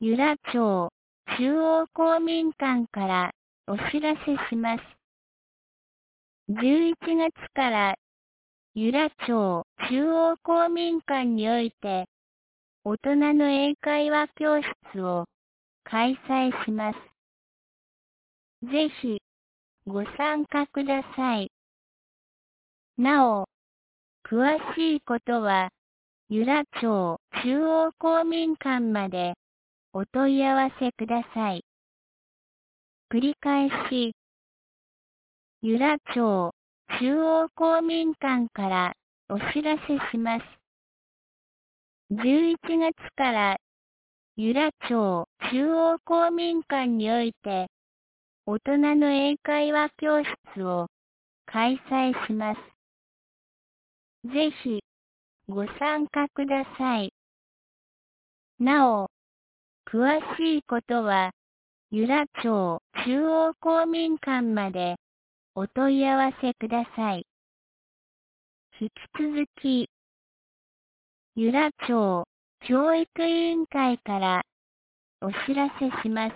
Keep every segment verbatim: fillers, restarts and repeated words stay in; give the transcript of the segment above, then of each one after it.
由良町中央公民館からお知らせします。じゅういちがつから由良町中央公民館において大人の英会話教室を開催します。ぜひご参加ください。なお、詳しいことは由良町中央公民館までお問い合わせください。繰り返し、由良町中央公民館からお知らせします。じゅういちがつから由良町中央公民館において大人の英会話教室を開催します。ぜひご参加ください。なお、詳しいことは由良町中央公民館までお問い合わせください。引き続き、由良町教育委員会からお知らせします。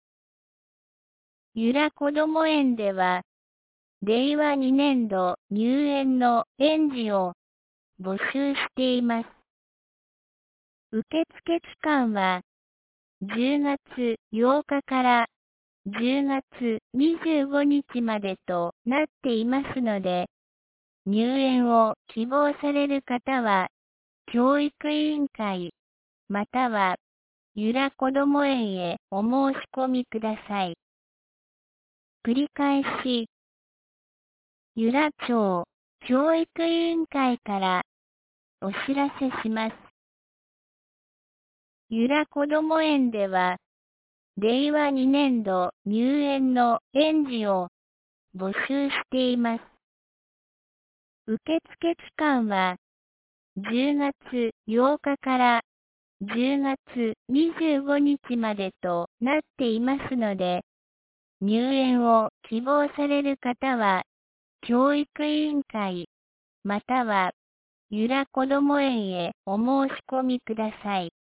由良こども園では、れいわにねんど入園の園児を募集しています。受付期間はじゅうがつようかからじゅうがつにじゅうごにちまでとなっていますので、入園を希望される方は、教育委員会、または由良こども園へお申し込みください。繰り返し、由良町教育委員会からお知らせします。由良こども園では、れいわにねんど入園の園児を募集しています。受付期間はじゅうがつようかからじゅうがつにじゅうごにちまでとなっていますので、入園を希望される方は、教育委員会、または由良こども園へお申し込みください。